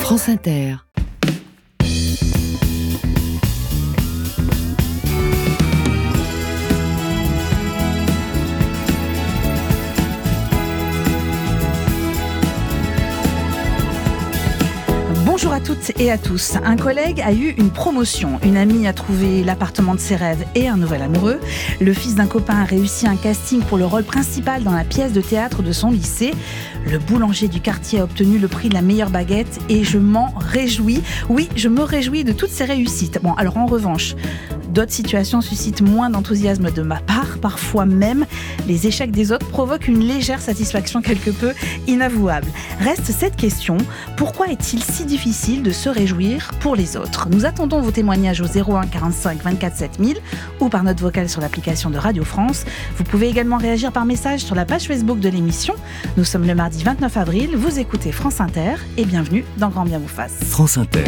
France Inter. Bonjour à toutes et à tous. Un collègue a eu une promotion, une amie a trouvé l'appartement de ses rêves et un nouvel amoureux. Le fils d'un copain a réussi un casting pour le rôle principal dans la pièce de théâtre de son lycée. Le boulanger du quartier a obtenu le prix de la meilleure baguette et je m'en réjouis. Oui, je me réjouis de toutes ces réussites. Bon, alors en revanche, d'autres situations suscitent moins d'enthousiasme de ma part. Parfois même, les échecs des autres provoquent une légère satisfaction quelque peu inavouable. Reste cette question, pourquoi est-il si difficile de se réjouir pour les autres ? Nous attendons vos témoignages au 01 45 24 7000 ou par note vocale sur l'application de Radio France. Vous pouvez également réagir par message sur la page Facebook de l'émission. Nous sommes le mardi 29 avril, vous écoutez France Inter et bienvenue dans Grand Bien vous fasse. France Inter.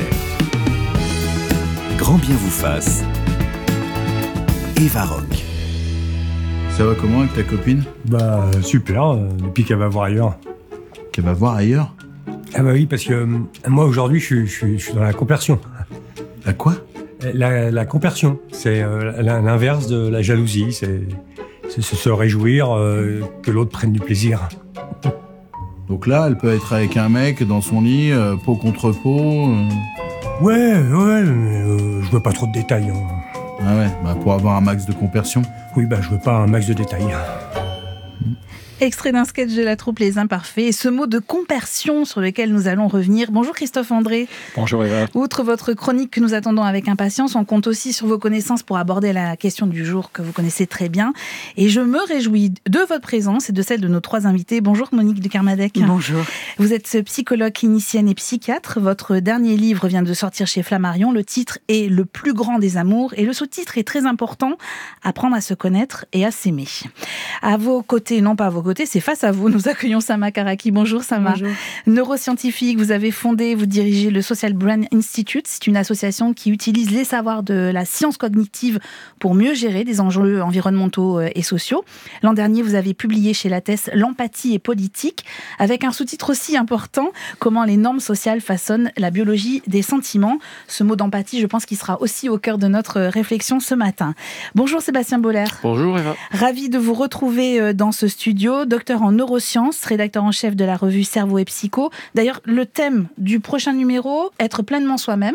Grand Bien vous fasse. Eva Rock. Ça va comment avec ta copine ? Bah super, depuis qu'elle va voir ailleurs. Qu'elle va voir ailleurs ? Ah bah oui, parce que moi aujourd'hui je suis dans la compersion. La quoi ? La compersion, c'est l'inverse de la jalousie, c'est se réjouir que l'autre prenne du plaisir. Donc là, elle peut être avec un mec dans son lit, peau contre peau. Ouais, mais je veux pas trop de détails. Hein. Ah ouais, bah pour avoir un max de compersion. Oui, bah je veux pas un max de détails. Extrait d'un sketch de la troupe Les Imparfaits et ce mot de compersion sur lequel nous allons revenir. Bonjour Christophe André. Bonjour Eva. Outre votre chronique que nous attendons avec impatience, on compte aussi sur vos connaissances pour aborder la question du jour que vous connaissez très bien. Et je me réjouis de votre présence et de celle de nos trois invités. Bonjour Monique de Kermadec. Bonjour. Vous êtes psychologue clinicienne et psychiatre. Votre dernier livre vient de sortir chez Flammarion. Le titre est Le plus grand des amours et le sous-titre est très important, Apprendre à se connaître et à s'aimer. À vos côtés, non pas à vos côtés, c'est face à vous. Nous accueillons Sama Karaki. Bonjour Sama. Bonjour. Neuroscientifique, vous avez fondé, vous dirigez le Social Brain Institute. C'est une association qui utilise les savoirs de la science cognitive pour mieux gérer des enjeux environnementaux et sociaux. L'an dernier, vous avez publié chez Lattès L'empathie et politique, avec un sous-titre aussi important, Comment les normes sociales façonnent la biologie des sentiments. Ce mot d'empathie, je pense qu'il sera aussi au cœur de notre réflexion ce matin. Bonjour Sébastien Boller. Bonjour Eva. Ravi de vous retrouver dans ce studio. Docteur en neurosciences, rédacteur en chef de la revue Cerveau et Psycho. D'ailleurs, le thème du prochain numéro, être pleinement soi-même.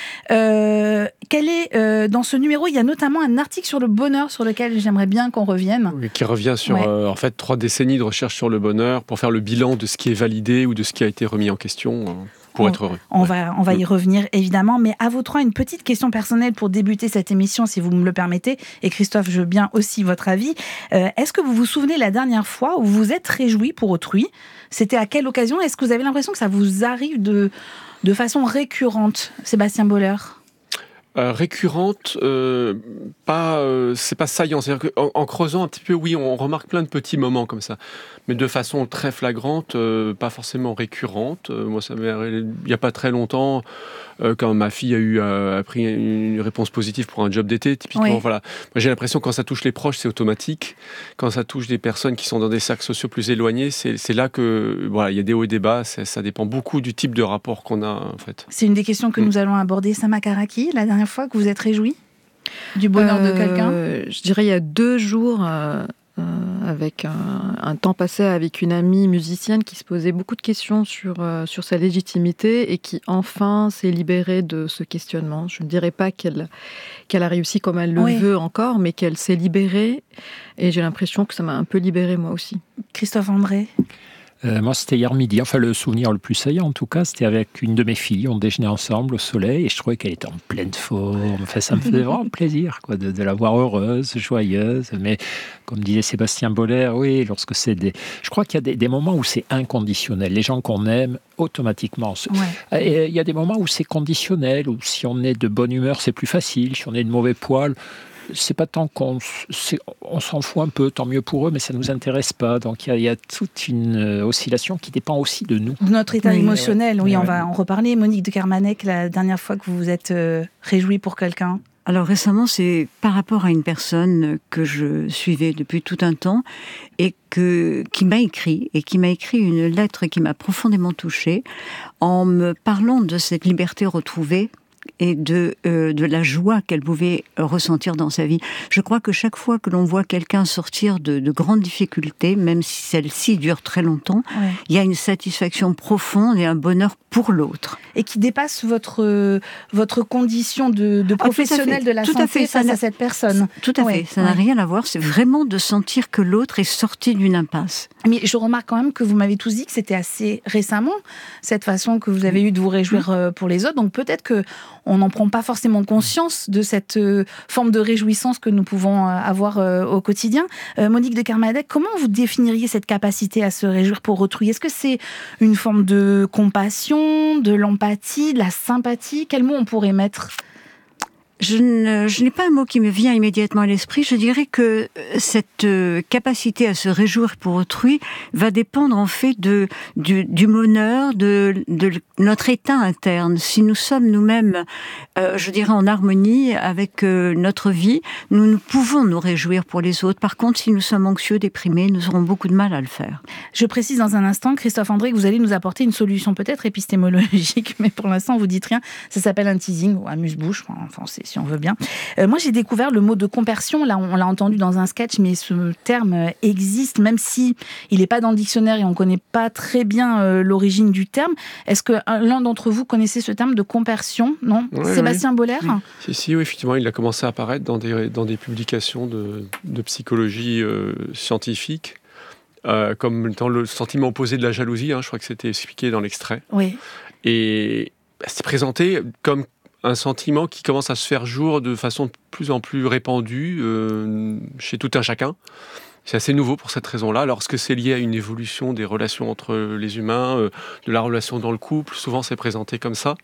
Dans ce numéro, il y a notamment un article sur le bonheur sur lequel j'aimerais bien qu'on revienne. Oui, qui revient sur en fait 3 décennies de recherche sur le bonheur pour faire le bilan de ce qui est validé ou de ce qui a été remis en question. Pour être heureux. On va y revenir évidemment, mais à vous trois, une petite question personnelle pour débuter cette émission, si vous me le permettez. Et Christophe, je veux bien aussi votre avis. Est-ce que vous vous souvenez la dernière fois où vous vous êtes réjoui pour autrui ? C'était à quelle occasion ? Est-ce que vous avez l'impression que ça vous arrive de façon récurrente, Sébastien Boller ? Récurrente, c'est pas saillant. C'est-à-dire qu'en creusant un petit peu, oui, on remarque plein de petits moments comme ça, mais de façon très flagrante, pas forcément récurrente. Moi, ça m'est arrivé il y a pas très longtemps, quand ma fille a pris une réponse positive pour un job d'été, typiquement. Oui. Voilà. Moi, j'ai l'impression que quand ça touche les proches, c'est automatique. Quand ça touche des personnes qui sont dans des cercles sociaux plus éloignés, c'est là que voilà, il y a des hauts et des bas. Ça dépend beaucoup du type de rapport qu'on a, en fait. C'est une des questions que nous allons aborder. Sama Karaki, la dernière fois que vous êtes réjoui du bonheur de quelqu'un ? Je dirais il y a 2 jours, avec un temps passé avec une amie musicienne qui se posait beaucoup de questions sur sa légitimité et qui enfin s'est libérée de ce questionnement. Je ne dirais pas qu'elle a réussi comme elle le veut encore, mais qu'elle s'est libérée et j'ai l'impression que ça m'a un peu libérée moi aussi. Christophe André. Moi, c'était hier midi. Enfin, le souvenir le plus saillant, en tout cas, c'était avec une de mes filles. On déjeunait ensemble au soleil et je trouvais qu'elle était en pleine forme. Enfin, ça me faisait vraiment plaisir, quoi, de la voir heureuse, joyeuse. Mais comme disait Sébastien Boller, oui, lorsque c'est je crois qu'il y a des moments où c'est inconditionnel. Les gens qu'on aime, automatiquement. Et il y a des moments où c'est conditionnel, où si on est de bonne humeur, c'est plus facile. Si on est de mauvais poil, c'est pas tant on s'en fout un peu, tant mieux pour eux, mais ça nous intéresse pas. Donc il y a toute une oscillation qui dépend aussi de nous. Notre état émotionnel, on va en reparler. Monique de Kermadec, la dernière fois que vous vous êtes réjouie pour quelqu'un, Alors récemment, c'est par rapport à une personne que je suivais depuis tout un temps et qui m'a écrit une lettre qui m'a profondément touchée en me parlant de cette liberté retrouvée et de la joie qu'elle pouvait ressentir dans sa vie. Je crois que chaque fois que l'on voit quelqu'un sortir de grandes difficultés, même si celles-ci durent très longtemps, il y a une satisfaction profonde et un bonheur pour l'autre. Et qui dépasse votre condition de professionnel de la santé face à cette personne. Tout à fait, ça n'a rien à voir, c'est vraiment de sentir que l'autre est sorti d'une impasse. Mais je remarque quand même que vous m'avez tous dit que c'était assez récemment, cette façon que vous avez eue de vous réjouir pour les autres, donc peut-être qu'on n'en prend pas forcément conscience de cette forme de réjouissance que nous pouvons avoir au quotidien. Monique de Kermadec, comment vous définiriez cette capacité à se réjouir pour autrui ? Est-ce que c'est une forme de compassion, de l'empathie, de la sympathie ? Quel mot on pourrait mettre ? Je n'ai pas un mot qui me vient immédiatement à l'esprit. Je dirais que cette capacité à se réjouir pour autrui va dépendre en fait du bonheur, de notre état interne. Si nous sommes nous-mêmes, je dirais, en harmonie avec notre vie, nous pouvons nous réjouir pour les autres. Par contre, si nous sommes anxieux, déprimés, nous aurons beaucoup de mal à le faire. Je précise dans un instant, Christophe André, que vous allez nous apporter une solution peut-être épistémologique, mais pour l'instant, vous dites rien. Ça s'appelle un teasing ou amuse-bouche, en français, si on veut bien. Moi, j'ai découvert le mot de compersion. Là, on l'a entendu dans un sketch, mais ce terme existe, même si il n'est pas dans le dictionnaire et on ne connaît pas très bien l'origine du terme. Est-ce que l'un d'entre vous connaissait ce terme de compersion ? Non ? Sébastien Boller ? Si, oui, effectivement, il a commencé à apparaître dans des publications de psychologie scientifique, comme dans le sentiment opposé de la jalousie. Je crois que c'était expliqué dans l'extrait. Oui. Et c'est présenté comme un sentiment qui commence à se faire jour de façon de plus en plus répandue chez tout un chacun. C'est assez nouveau pour cette raison-là. Alors, est-ce que c'est lié à une évolution des relations entre les humains, de la relation dans le couple ? Souvent, c'est présenté comme ça.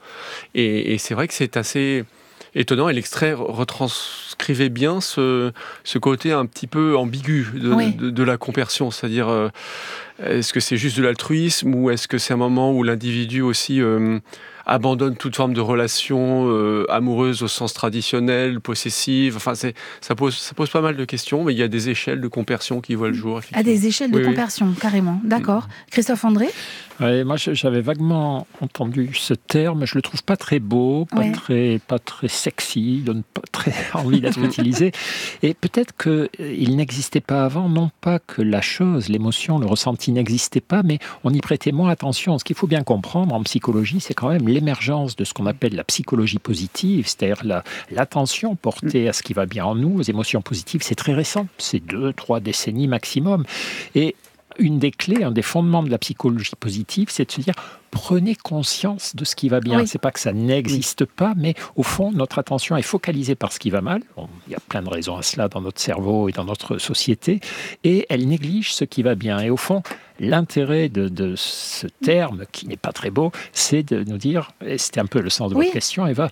Et c'est vrai que c'est assez étonnant. Et l'extrait retranscrivait bien ce côté un petit peu ambigu de la compersion. C'est-à-dire, est-ce que c'est juste de l'altruisme ou est-ce que c'est un moment où l'individu aussi abandonne toute forme de relation amoureuse au sens traditionnel, possessive. Enfin, ça pose pas mal de questions, mais il y a des échelles de compersion qui voient le jour. À des échelles de compersion, carrément. D'accord. Christophe André ? Moi, j'avais vaguement entendu ce terme. Je le trouve pas très beau, pas très sexy, donne pas très envie d'être utilisé. Et peut-être qu'il n'existait pas avant, non pas que la chose, l'émotion, le ressenti n'existait pas, mais on y prêtait moins attention. Ce qu'il faut bien comprendre en psychologie, c'est quand même l'émergence de ce qu'on appelle la psychologie positive, c'est-à-dire l'attention portée à ce qui va bien en nous, aux émotions positives. C'est très récent, c'est 2-3 décennies maximum. Et une des clés, un des fondements de la psychologie positive, c'est de se dire prenez conscience de ce qui va bien. Oui. C'est pas que ça n'existe pas, mais au fond, notre attention est focalisée par ce qui va mal. Il y a plein de raisons à cela dans notre cerveau et dans notre société, et elle néglige ce qui va bien. Et au fond, l'intérêt de ce terme, qui n'est pas très beau, c'est de nous dire, et c'était un peu le sens de votre question, Eva,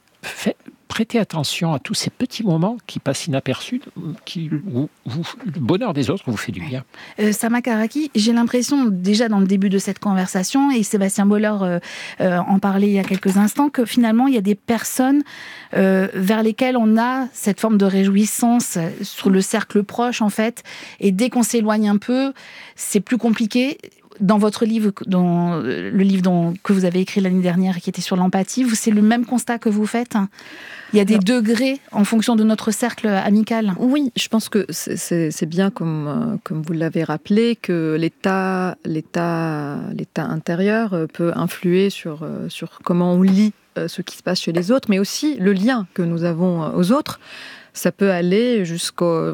prêtez attention à tous ces petits moments qui passent inaperçus, où le bonheur des autres vous fait du bien. Sama Karaki, j'ai l'impression, déjà dans le début de cette conversation, et Sébastien Boller en parlait il y a quelques instants, que finalement, il y a des personnes vers lesquelles on a cette forme de réjouissance sur le cercle proche, en fait, et dès qu'on s'éloigne un peu, c'est plus compliqué. Dans votre livre, dans le livre que vous avez écrit l'année dernière, qui était sur l'empathie, c'est le même constat que vous faites ? Il y a des degrés en fonction de notre cercle amical. Oui, je pense que c'est bien, comme vous l'avez rappelé, que l'état intérieur peut influer sur comment on lit ce qui se passe chez les autres, mais aussi le lien que nous avons aux autres. Ça peut aller jusqu'au...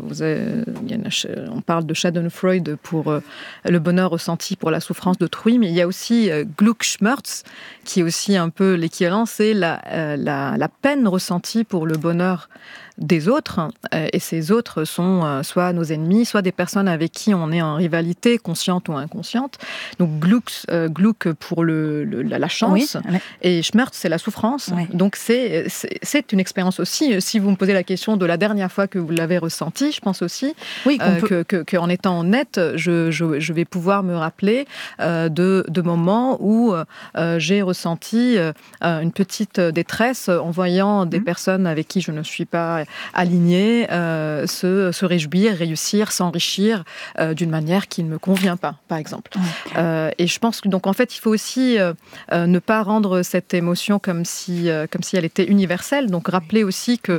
on parle de Schadenfreude pour le bonheur ressenti pour la souffrance d'autrui, mais il y a aussi Glücksschmerz, qui est aussi un peu l'équivalent, c'est la peine ressentie pour le bonheur des autres, et ces autres sont soit nos ennemis, soit des personnes avec qui on est en rivalité, consciente ou inconsciente. Donc Glück pour la chance, et Schmerz c'est la souffrance. Oui. Donc c'est une expérience aussi. Si vous me posez la question de la dernière fois que vous l'avez ressenti, je pense aussi, Oui, qu'en étant honnête, je vais pouvoir me rappeler de moments où j'ai ressenti une petite détresse en voyant des personnes avec qui je ne suis pas alignée se réjouir, réussir, s'enrichir d'une manière qui ne me convient pas, par exemple. Et je pense que, donc, en fait, il faut aussi ne pas rendre cette émotion comme si elle était universelle. Donc, rappeler aussi que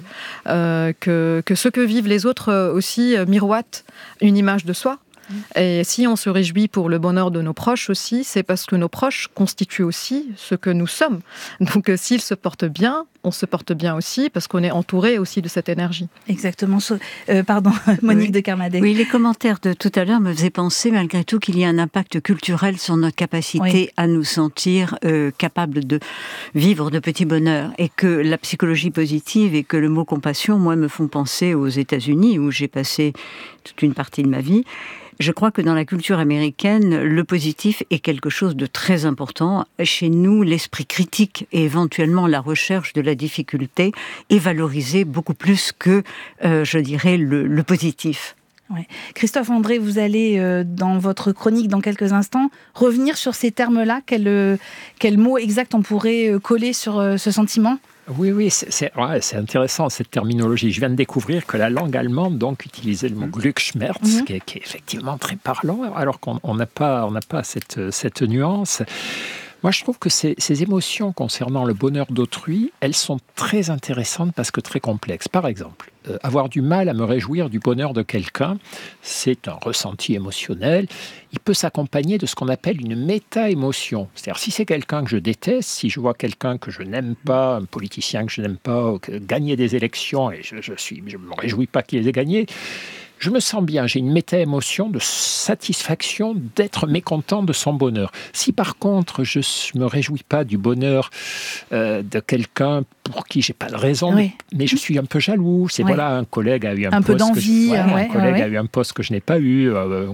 ce que vivent les autres aussi miroite une image de soi. Et si on se réjouit pour le bonheur de nos proches aussi, c'est parce que nos proches constituent aussi ce que nous sommes. Donc s'ils se portent bien, on se porte bien aussi parce qu'on est entouré aussi de cette énergie. Exactement. Monique de Kermadec. Oui, les commentaires de tout à l'heure me faisaient penser malgré tout qu'il y a un impact culturel sur notre capacité à nous sentir capables de vivre de petits bonheurs, et que la psychologie positive et que le mot compassion, moi, me font penser aux États-Unis où j'ai passé toute une partie de ma vie. Je crois que dans la culture américaine, le positif est quelque chose de très important. Chez nous, l'esprit critique et éventuellement la recherche de la difficulté est valorisé beaucoup plus que, je dirais, le positif. Ouais. Christophe André, vous allez, dans votre chronique dans quelques instants, revenir sur ces termes-là. Quel mot exact on pourrait coller sur ce sentiment ? Oui, c'est intéressant cette terminologie. Je viens de découvrir que la langue allemande donc utilisait le mot Glücksschmerz, qui est effectivement très parlant, alors qu'on n'a pas cette nuance. Moi, je trouve que ces émotions concernant le bonheur d'autrui, elles sont très intéressantes parce que très complexes. Par exemple, avoir du mal à me réjouir du bonheur de quelqu'un, c'est un ressenti émotionnel. Il peut s'accompagner de ce qu'on appelle une méta-émotion. C'est-à-dire, si c'est quelqu'un que je déteste, si je vois quelqu'un que je n'aime pas, un politicien que je n'aime pas, gagner des élections, et je me réjouis pas qu'il les ait gagnées, je me sens bien, j'ai une méta-émotion de satisfaction d'être mécontent de son bonheur. Si par contre, je ne me réjouis pas du bonheur de quelqu'un pour qui je n'ai pas de raison, mais je suis un peu jaloux. C'est voilà, un collègue a eu un peu d'envie. Un collègue a eu un poste que je n'ai pas eu,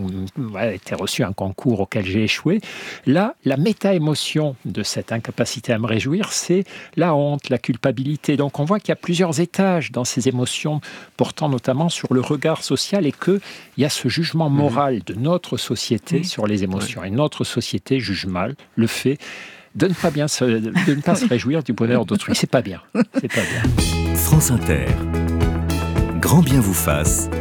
a été reçu un concours auquel j'ai échoué. Là, la méta-émotion de cette incapacité à me réjouir, c'est la honte, la culpabilité. Donc on voit qu'il y a plusieurs étages dans ces émotions, portant notamment sur le regard social, et qu'il y a ce jugement moral de notre société sur les émotions. Et notre société juge mal le fait de ne pas se réjouir du bonheur d'autrui. C'est pas bien. France Inter. Grand bien vous fasse.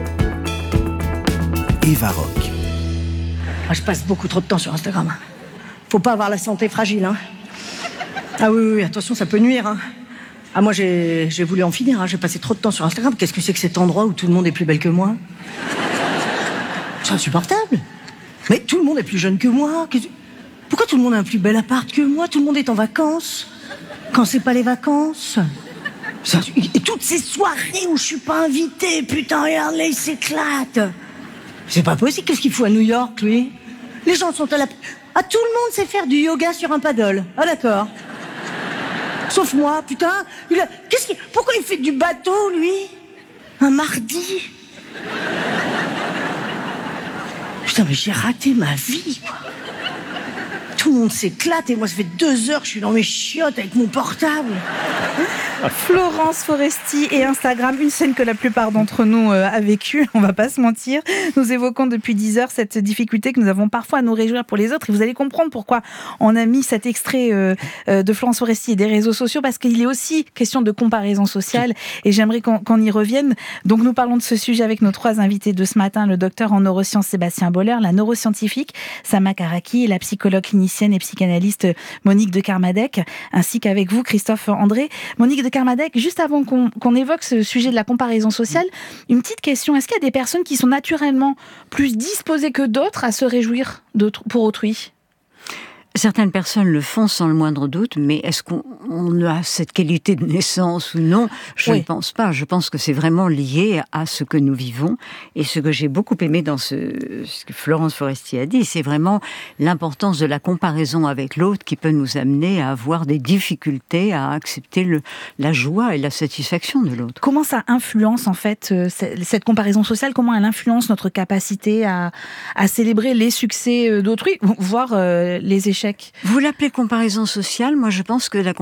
Eva Rock. Moi, je passe beaucoup trop de temps sur Instagram. Faut pas avoir la santé fragile, hein. Ah oui, attention, ça peut nuire, hein. Ah, moi, j'ai voulu en finir, hein. J'ai passé trop de temps sur Instagram. Qu'est-ce que c'est que cet endroit où tout le monde est plus belle que moi ? C'est insupportable. Mais tout le monde est plus jeune que moi. Pourquoi tout le monde a un plus bel appart que moi ? Tout le monde est en vacances. Quand c'est pas les vacances. Et toutes ces soirées où je suis pas invitée, putain, regarde-les, ils s'éclatent. C'est pas possible, qu'est-ce qu'il fout à New York, lui ? Les gens sont à la... Ah, tout le monde sait faire du yoga sur un paddle. Ah, d'accord. Sauf moi, putain. Pourquoi il fait du bateau, lui ? Un mardi ? Putain, mais j'ai raté ma vie, quoi. Tout le monde s'éclate et moi, ça fait 2 heures que je suis dans mes chiottes avec mon portable. Florence Foresti et Instagram, une scène que la plupart d'entre nous a vécue, on va pas se mentir. Nous évoquons depuis 10 heures cette difficulté que nous avons parfois à nous réjouir pour les autres, et vous allez comprendre pourquoi on a mis cet extrait de Florence Foresti et des réseaux sociaux, parce qu'il est aussi question de comparaison sociale, et j'aimerais qu'on y revienne. Donc nous parlons de ce sujet avec nos 3 invités de ce matin, le docteur en neurosciences Sébastien Boller, la neuroscientifique Sama Karaki et la psychologue clinicienne et psychanalyste Monique de Kermadec, ainsi qu'avec vous Christophe André. Monique de Kermadec, juste avant qu'on évoque ce sujet de la comparaison sociale, une petite question. Est-ce qu'il y a des personnes qui sont naturellement plus disposées que d'autres à se réjouir pour autrui ? Certaines personnes le font sans le moindre doute, mais est-ce qu'on a cette qualité de naissance ou non ? Je ne pense pas. Je pense que c'est vraiment lié à ce que nous vivons. Et ce que j'ai beaucoup aimé dans ce que Florence Foresti a dit, c'est vraiment l'importance de la comparaison avec l'autre qui peut nous amener à avoir des difficultés à accepter la joie et la satisfaction de l'autre. Comment ça influence en fait cette comparaison sociale ? Comment elle influence notre capacité à célébrer les succès d'autrui, voire les échecs ? Vous l'appelez comparaison sociale, moi je pense que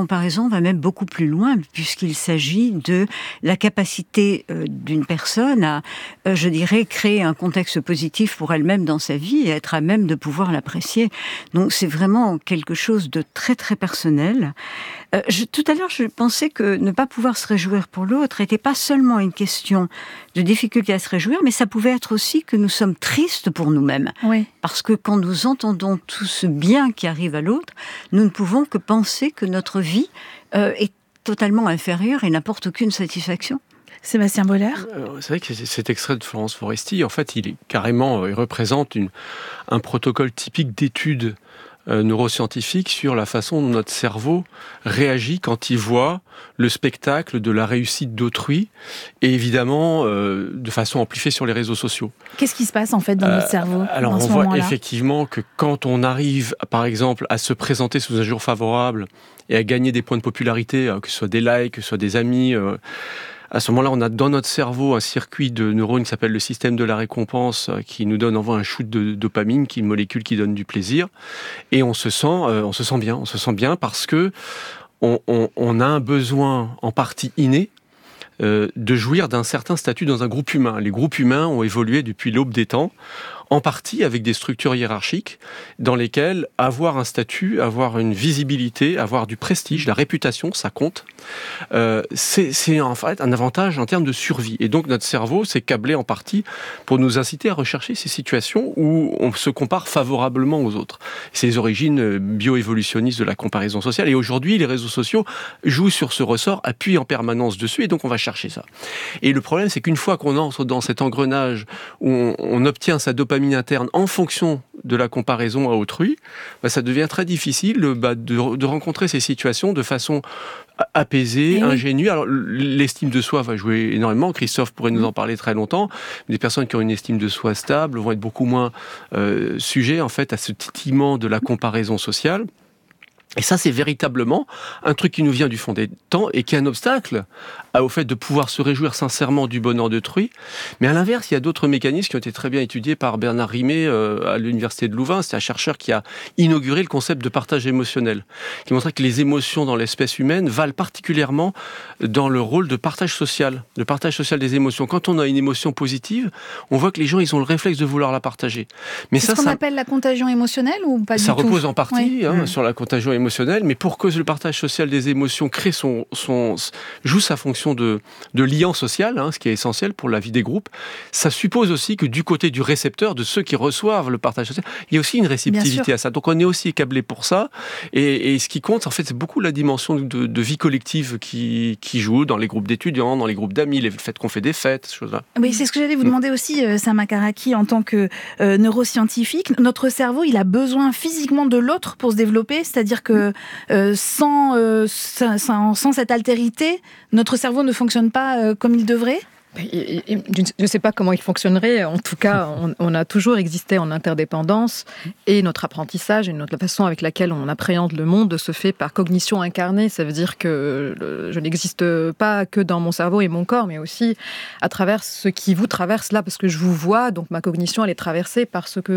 comparaison va même beaucoup plus loin, puisqu'il s'agit de la capacité d'une personne à, je dirais, créer un contexte positif pour elle-même dans sa vie et être à même de pouvoir l'apprécier. Donc c'est vraiment quelque chose de très très personnel. Tout à l'heure, je pensais que ne pas pouvoir se réjouir pour l'autre n'était pas seulement une question de difficulté à se réjouir, mais ça pouvait être aussi que nous sommes tristes pour nous-mêmes. Oui. Parce que quand nous entendons tout ce bien qui arrive à l'autre, nous ne pouvons que penser que notre vie est totalement inférieure et n'apporte aucune satisfaction. Sébastien Boller. C'est vrai que cet extrait de Florence Foresti, en fait, il représente un protocole typique d'étude neuroscientifique sur la façon dont notre cerveau réagit quand il voit le spectacle de la réussite d'autrui, et évidemment de façon amplifiée sur les réseaux sociaux. Qu'est-ce qui se passe en fait dans notre cerveau Alors dans on ce voit moment-là effectivement que quand on arrive, par exemple, à se présenter sous un jour favorable et à gagner des points de popularité, que ce soit des likes, que ce soit des amis, à ce moment-là, on a dans notre cerveau un circuit de neurones qui s'appelle le système de la récompense, qui nous envoie un shoot de dopamine, qui est une molécule qui donne du plaisir, et on se sent bien parce que on a un besoin en partie inné de jouir d'un certain statut dans un groupe humain. Les groupes humains ont évolué depuis l'aube des temps, en partie avec des structures hiérarchiques dans lesquelles avoir un statut, avoir une visibilité, avoir du prestige, la réputation, ça compte. C'est en fait un avantage en termes de survie. Et donc notre cerveau s'est câblé en partie pour nous inciter à rechercher ces situations où on se compare favorablement aux autres. C'est les origines bioévolutionnistes de la comparaison sociale. Et aujourd'hui, les réseaux sociaux jouent sur ce ressort, appuient en permanence dessus, et donc on va chercher ça. Et le problème, c'est qu'une fois qu'on entre dans cet engrenage où on obtient sa dopamine interne en fonction de la comparaison à autrui, ça devient très difficile de rencontrer ces situations de façon apaisée, ingénue. Alors l'estime de soi va jouer énormément. Christophe pourrait nous en parler très longtemps. Des personnes qui ont une estime de soi stable vont être beaucoup moins sujets en fait à ce titillement de la comparaison sociale. Et ça, c'est véritablement un truc qui nous vient du fond des temps et qui est un obstacle au fait de pouvoir se réjouir sincèrement du bonheur d'autrui. Mais à l'inverse, il y a d'autres mécanismes qui ont été très bien étudiés par Bernard Rimet à l'Université de Louvain. C'est un chercheur qui a inauguré le concept de partage émotionnel, qui montrait que les émotions dans l'espèce humaine valent particulièrement dans le rôle de partage social des émotions. Quand on a une émotion positive, on voit que les gens, ils ont le réflexe de vouloir la partager. Mais c'est ce qu'on appelle la contagion émotionnelle ou pas du tout ? Ça repose en partie sur la contagion émotionnelle, mais pour que le partage social des émotions joue sa fonction de lien social, ce qui est essentiel pour la vie des groupes, ça suppose aussi que du côté du récepteur, de ceux qui reçoivent le partage social, il y a aussi une réceptivité à ça. Donc on est aussi câblé pour ça, et ce qui compte, en fait, c'est beaucoup la dimension de vie collective qui joue dans les groupes d'étudiants, dans les groupes d'amis, le fait qu'on fait des fêtes, ces choses-là. Oui, c'est ce que j'allais vous demander aussi, Sama Karaki, en tant que neuroscientifique. Notre cerveau, il a besoin physiquement de l'autre pour se développer, c'est-à-dire que sans cette altérité, notre cerveau ne fonctionne pas comme il devrait ? Je ne sais pas comment il fonctionnerait. En tout cas, on a toujours existé en interdépendance, et notre apprentissage et la façon avec laquelle on appréhende le monde se fait par cognition incarnée. Ça veut dire que je n'existe pas que dans mon cerveau et mon corps, mais aussi à travers ce qui vous traverse là, parce que je vous vois, donc ma cognition, elle est traversée par ce que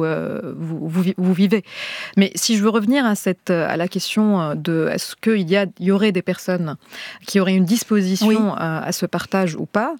vous vivez. Mais si je veux revenir à la question de est-ce qu'il y aurait des personnes qui auraient une disposition à ce partage ou pas,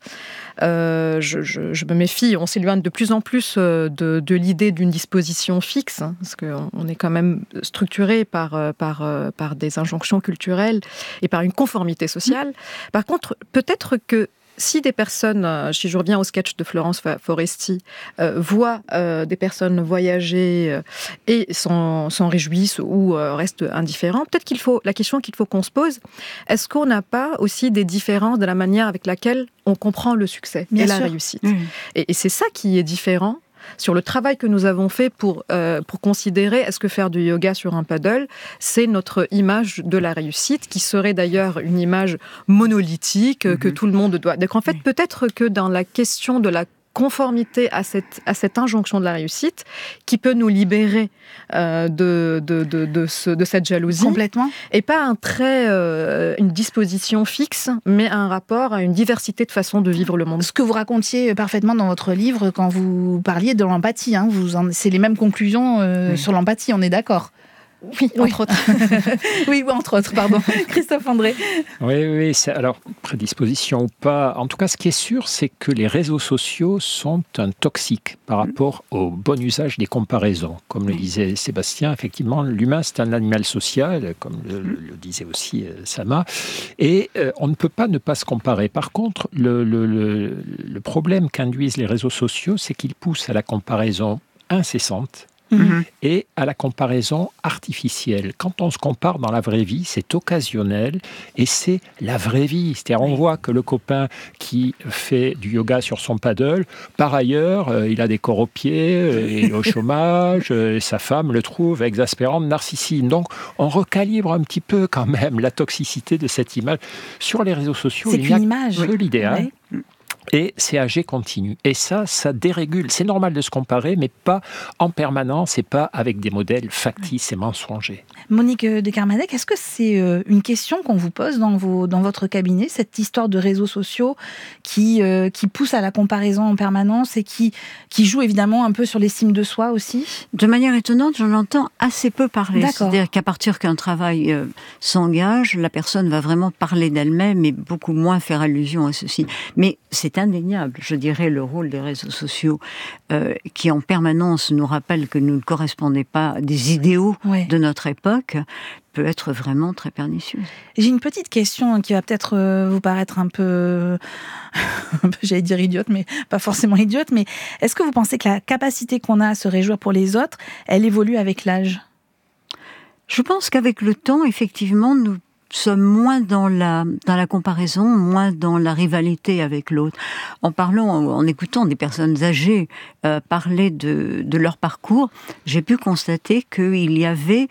je me méfie. On s'éloigne de plus en plus de l'idée d'une disposition fixe, parce qu'on est quand même structuré par des injonctions culturelles et par une conformité sociale. Par contre, peut-être que si des personnes, si je reviens au sketch de Florence Foresti, voient des personnes voyager et s'en réjouissent ou restent indifférents, peut-être la question qu'il faut qu'on se pose, est-ce qu'on n'a pas aussi des différences de la manière avec laquelle on comprend le succès et la réussite ? Et c'est ça qui est différent sur le travail que nous avons fait pour considérer est-ce que faire du yoga sur un paddle, c'est notre image de la réussite, qui serait d'ailleurs une image monolithique que tout le monde doit. Donc en fait, peut-être que dans la question de la conformité à cette injonction de la réussite, qui peut nous libérer de cette jalousie. Complètement. Et pas une disposition fixe, mais un rapport à une diversité de façons de vivre le monde. Ce que vous racontiez parfaitement dans votre livre quand vous parliez de l'empathie, c'est les mêmes conclusions sur l'empathie, on est d'accord ? Oui, entre autres. Oui, entre autres, pardon. Christophe André. Oui, alors, prédisposition ou pas. En tout cas, ce qui est sûr, c'est que les réseaux sociaux sont un toxique par rapport au bon usage des comparaisons. Comme le disait Sébastien, effectivement, l'humain, c'est un animal social, comme le disait aussi Sama, et on ne peut pas ne pas se comparer. Par contre, le problème qu'induisent les réseaux sociaux, c'est qu'ils poussent à la comparaison incessante et à la comparaison artificielle. Quand on se compare dans la vraie vie, c'est occasionnel et c'est la vraie vie. C'est-à-dire, on voit que le copain qui fait du yoga sur son paddle, par ailleurs, il a des corps aux pieds, il est au chômage, sa femme le trouve exaspérante, narcissique. Donc, on recalibre un petit peu quand même la toxicité de cette image. Sur les réseaux sociaux, il n'y a que l'idéal. Oui. Et c'est âgé continu. Et ça dérégule. C'est normal de se comparer, mais pas en permanence et pas avec des modèles factices et mensongers. Monique de Kermadec, est-ce que c'est une question qu'on vous pose dans votre cabinet, cette histoire de réseaux sociaux qui pousse à la comparaison en permanence et qui joue évidemment un peu sur l'estime de soi aussi ? De manière étonnante, j'en entends assez peu parler. D'accord. C'est-à-dire qu'à partir qu'un travail s'engage, la personne va vraiment parler d'elle-même et beaucoup moins faire allusion à ceci. Mais c'est indéniable, je dirais, le rôle des réseaux sociaux qui en permanence nous rappellent que nous ne correspondons pas à des idéaux de notre époque peut être vraiment très pernicieux. J'ai une petite question qui va peut-être vous paraître un peu, j'allais dire idiote, mais pas forcément idiote, mais est-ce que vous pensez que la capacité qu'on a à se réjouir pour les autres, elle évolue avec l'âge ? Je pense qu'avec le temps, effectivement, nous sommes moins dans la comparaison, moins dans la rivalité avec l'autre. En écoutant des personnes âgées parler de leur parcours, j'ai pu constater qu'il y avait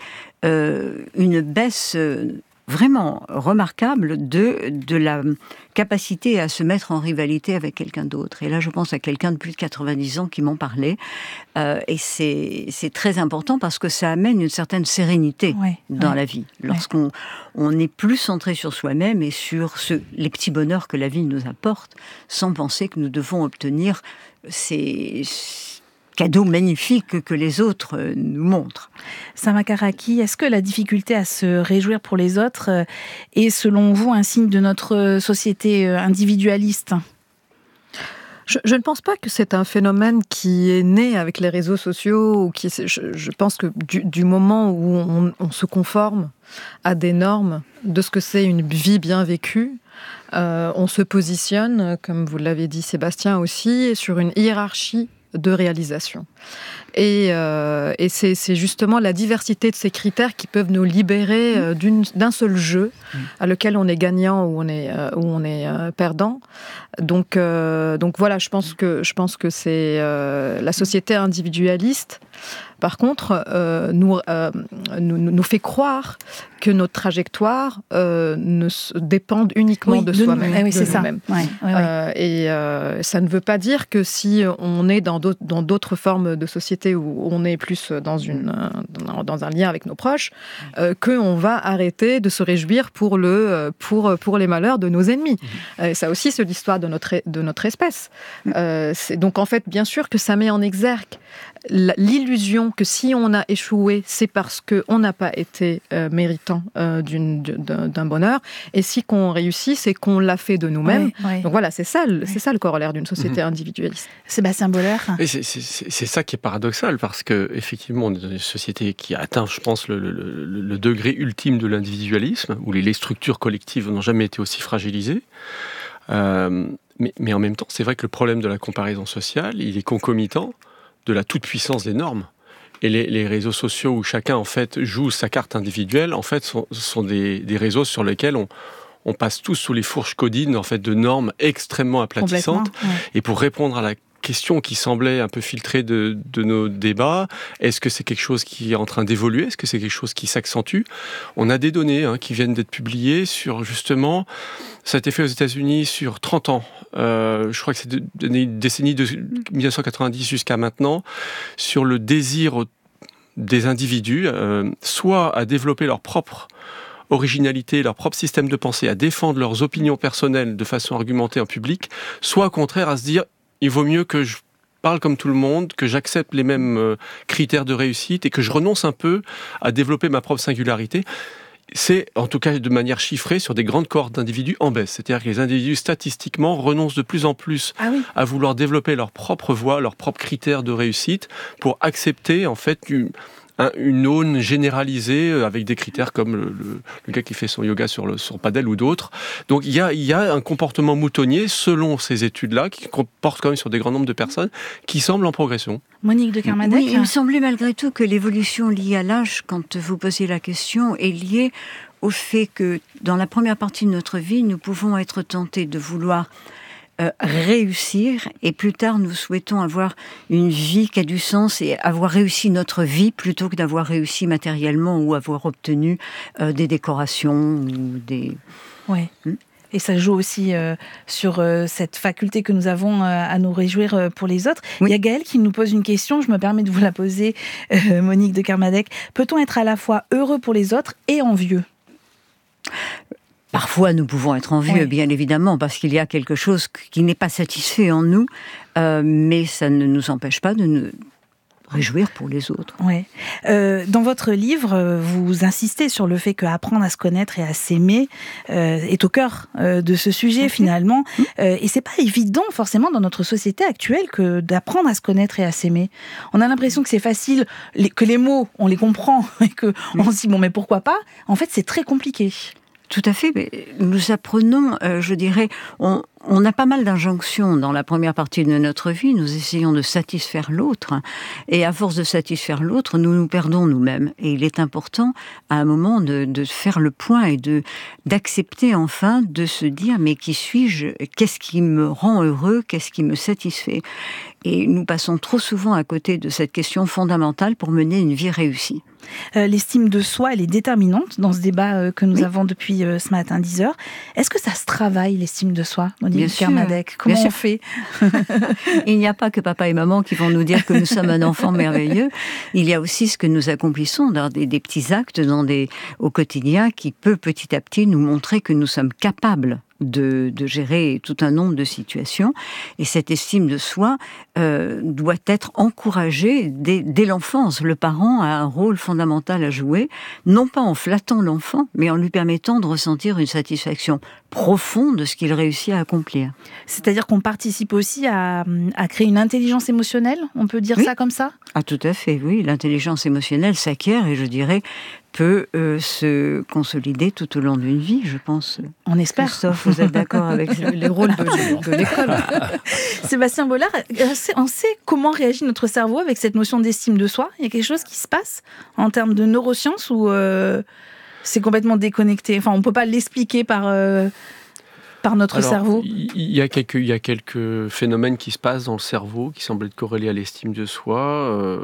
une baisse vraiment remarquable de la capacité à se mettre en rivalité avec quelqu'un d'autre. Et là, je pense à quelqu'un de plus de 90 ans qui m'en parlait. Et c'est très important parce que ça amène une certaine sérénité dans la vie. Lorsqu'on est plus centré sur soi-même et sur les petits bonheurs que la vie nous apporte, sans penser que nous devons obtenir ces cadeaux magnifiques que les autres nous montrent. Sama Karaki, est-ce que la difficulté à se réjouir pour les autres est, selon vous, un signe de notre société individualiste ? Je ne pense pas que c'est un phénomène qui est né avec les réseaux sociaux. Je pense que du moment où on se conforme à des normes de ce que c'est une vie bien vécue, on se positionne, comme vous l'avez dit Sébastien aussi, sur une hiérarchie de réalisation. Et c'est justement la diversité de ces critères qui peuvent nous libérer d'un seul jeu à lequel on est gagnant ou on est perdant. Donc voilà, je pense que c'est la société individualiste. Par contre, nous fait croire que notre trajectoire dépend uniquement de soi-même. Oui, c'est ça. Et ça ne veut pas dire que si on est dans d'autres formes de société où on est plus dans un lien avec nos proches, qu'on va arrêter de se réjouir pour les malheurs de nos ennemis. Ça aussi, c'est l'histoire de notre espèce. Donc en fait, bien sûr que ça met en exergue l'illusion que si on a échoué, c'est parce qu'on n'a pas été méritant d'un bonheur, et si qu'on réussit, c'est qu'on l'a fait de nous-mêmes. Donc voilà, c'est ça le corollaire d'une société individualiste. Sébastien Boller. C'est ça qui est paradoxal, parce que effectivement, on est dans une société qui a atteint, je pense, le degré ultime de l'individualisme, où les structures collectives n'ont jamais été aussi fragilisées. Mais en même temps, c'est vrai que le problème de la comparaison sociale, il est concomitant de la toute-puissance des normes. Et les réseaux sociaux où chacun, en fait, joue sa carte individuelle, en fait, sont des réseaux sur lesquels on passe tous sous les fourches codines, en fait, de normes extrêmement aplatissantes. Et pour répondre à la question qui semblait un peu filtrée de nos débats, est-ce que c'est quelque chose qui est en train d'évoluer ? Est-ce que c'est quelque chose qui s'accentue ? On a des données qui viennent d'être publiées sur, justement, ça a été fait aux États-Unis sur 30 ans. Je crois que c'est des décennies de 1990 jusqu'à maintenant, sur le désir des individus, soit à développer leur propre originalité, leur propre système de pensée, à défendre leurs opinions personnelles de façon argumentée en public, soit au contraire à se dire il vaut mieux que je parle comme tout le monde, que j'accepte les mêmes critères de réussite et que je renonce un peu à développer ma propre singularité. C'est, en tout cas de manière chiffrée, sur des grandes cohortes d'individus en baisse. C'est-à-dire que les individus, statistiquement, renoncent de plus en plus à vouloir développer leur propre voie, leurs propres critères de réussite, pour accepter, en fait, une aune généralisée avec des critères comme le gars qui fait son yoga sur padel ou d'autres. Donc il y a un comportement moutonnier, selon ces études-là, qui comporte quand même sur des grands nombres de personnes, qui semble en progression. Monique de Kermadec. Oui, il me semblait malgré tout que l'évolution liée à l'âge, quand vous posiez la question, est liée au fait que dans la première partie de notre vie, nous pouvons être tentés de vouloir réussir, et plus tard nous souhaitons avoir une vie qui a du sens et avoir réussi notre vie plutôt que d'avoir réussi matériellement ou avoir obtenu des décorations ou des... Ouais. Et ça joue aussi sur cette faculté que nous avons à nous réjouir pour les autres. Oui. Il y a Gaëlle qui nous pose une question, je me permets de vous la poser, Monique de Kermadec. Peut-on être à la fois heureux pour les autres et envieux ? Parfois, nous pouvons être envieux, bien évidemment, parce qu'il y a quelque chose qui n'est pas satisfait en nous, mais ça ne nous empêche pas de nous réjouir pour les autres. Ouais. Dans votre livre, vous insistez sur le fait qu'apprendre à se connaître et à s'aimer est au cœur de ce sujet, finalement. Et c'est pas évident, forcément, dans notre société actuelle, que d'apprendre à se connaître et à s'aimer. On a l'impression que c'est facile, que les mots, on les comprend, et qu'on se dit, bon, mais pourquoi pas ? En fait, c'est très compliqué. Tout à fait, mais nous apprenons, je dirais, on a pas mal d'injonctions dans la première partie de notre vie, nous essayons de satisfaire l'autre, et à force de satisfaire l'autre, nous nous perdons nous-mêmes. Et il est important, à un moment, de faire le point et d'accepter enfin, de se dire, mais qui suis-je ? Qu'est-ce qui me rend heureux ? Qu'est-ce qui me satisfait ? Et nous passons trop souvent à côté de cette question fondamentale pour mener une vie réussie. L'estime de soi, elle est déterminante dans ce débat que nous avons depuis ce matin, 10h. Est-ce que ça se travaille, l'estime de soi, Monique de Kermadec ? Comment on fait ? Il n'y a pas que papa et maman qui vont nous dire que nous sommes un enfant merveilleux. Il y a aussi ce que nous accomplissons dans des petits actes au quotidien qui peut petit à petit nous montrer que nous sommes capables de gérer tout un nombre de situations. Et cette estime de soi doit être encouragée dès l'enfance. Le parent a un rôle fondamental à jouer, non pas en flattant l'enfant, mais en lui permettant de ressentir une satisfaction profonde de ce qu'il réussit à accomplir. C'est-à-dire qu'on participe aussi à créer une intelligence émotionnelle, on peut dire ça comme ça ? Ah, tout à fait, oui. L'intelligence émotionnelle s'acquiert et je dirais peut se consolider tout au long d'une vie, je pense. On espère. Christophe, vous êtes d'accord avec les rôles de l'école ? Sébastien Bollard, on sait comment réagit notre cerveau avec cette notion d'estime de soi ? Il y a quelque chose qui se passe en termes de neurosciences ou c'est complètement déconnecté ? Enfin, on ne peut pas l'expliquer par notre cerveau. Il y a quelques phénomènes qui se passent dans le cerveau qui semblent être corrélés à l'estime de soi.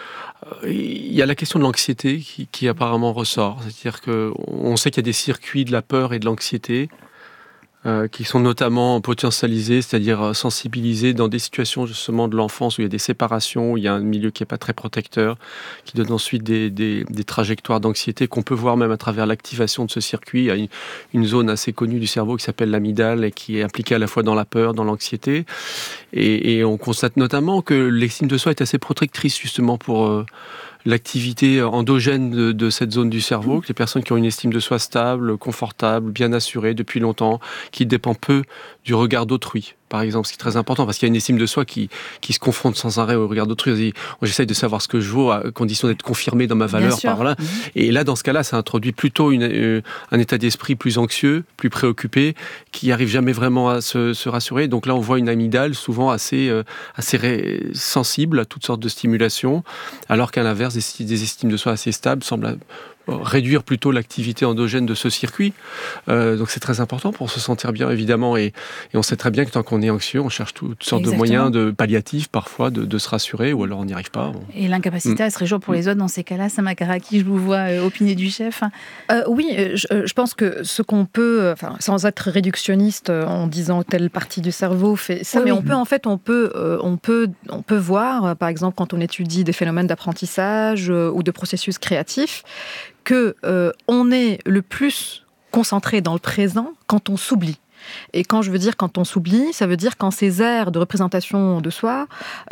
Il y a la question de l'anxiété qui apparemment ressort. C'est-à-dire qu'on sait qu'il y a des circuits de la peur et de l'anxiété qui sont notamment potentialisés, c'est-à-dire sensibilisés dans des situations justement de l'enfance où il y a des séparations, où il y a un milieu qui n'est pas très protecteur, qui donne ensuite des trajectoires d'anxiété qu'on peut voir même à travers l'activation de ce circuit. Il y a une zone assez connue du cerveau qui s'appelle l'amygdale et qui est impliquée à la fois dans la peur, dans l'anxiété. Et on constate notamment que l'estime de soi est assez protectrice justement pour l'activité endogène de cette zone du cerveau, que les personnes qui ont une estime de soi stable, confortable, bien assurée depuis longtemps, qui dépend peu du regard d'autrui, par exemple, ce qui est très important, parce qu'il y a une estime de soi qui se confronte sans arrêt au regard d'autrui. On dit, j'essaye de savoir ce que je vaux à condition d'être confirmé dans ma valeur par là. Et là, dans ce cas-là, ça introduit plutôt un état d'esprit plus anxieux, plus préoccupé, qui n'arrive jamais vraiment à se rassurer. Donc là, on voit une amygdale souvent assez sensible à toutes sortes de stimulations, alors qu'à l'inverse, des estimes de soi assez stables semblent réduire plutôt l'activité endogène de ce circuit. Donc c'est très important pour se sentir bien, évidemment, et on sait très bien que tant qu'on est anxieux, on cherche toutes sortes de moyens de palliatifs, parfois, de se rassurer, ou alors on n'y arrive pas. Et l'incapacité à se réjouir pour les autres, dans ces cas-là, Sama Karaki, je vous vois opiner du chef. Oui, je pense que ce qu'on peut, sans être réductionniste en disant telle partie du cerveau fait ça, mais on peut voir, par exemple, quand on étudie des phénomènes d'apprentissage ou de processus créatifs, que on est le plus concentré dans le présent quand on s'oublie. Et quand je veux dire quand on s'oublie, ça veut dire quand ces aires de représentation de soi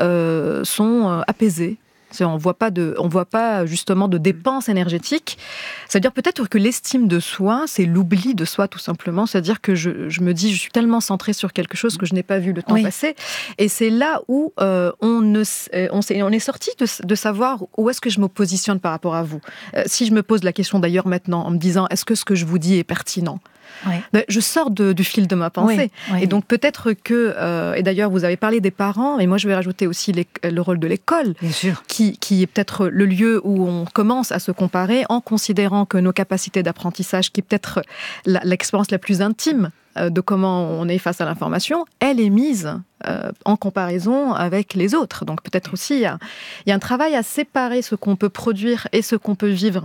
sont apaisées. On voit pas justement de dépenses énergétiques. C'est-à-dire peut-être que l'estime de soi, c'est l'oubli de soi tout simplement. C'est-à-dire que je me dis, je suis tellement centrée sur quelque chose que je n'ai pas vu le temps passer. Et c'est là où on est sorti de savoir où est-ce que je me positionne par rapport à vous. Si je me pose la question d'ailleurs maintenant en me disant, est-ce que ce que je vous dis est pertinent ? Je sors du fil de ma pensée. Et donc peut-être que, et d'ailleurs vous avez parlé des parents, et moi je vais rajouter aussi le rôle de l'école, qui est peut-être le lieu où on commence à se comparer en considérant que nos capacités d'apprentissage, qui est peut-être l'expérience la plus intime de comment on est face à l'information, elle est mise en comparaison avec les autres. Donc peut-être aussi, il y a un travail à séparer ce qu'on peut produire et ce qu'on peut vivre.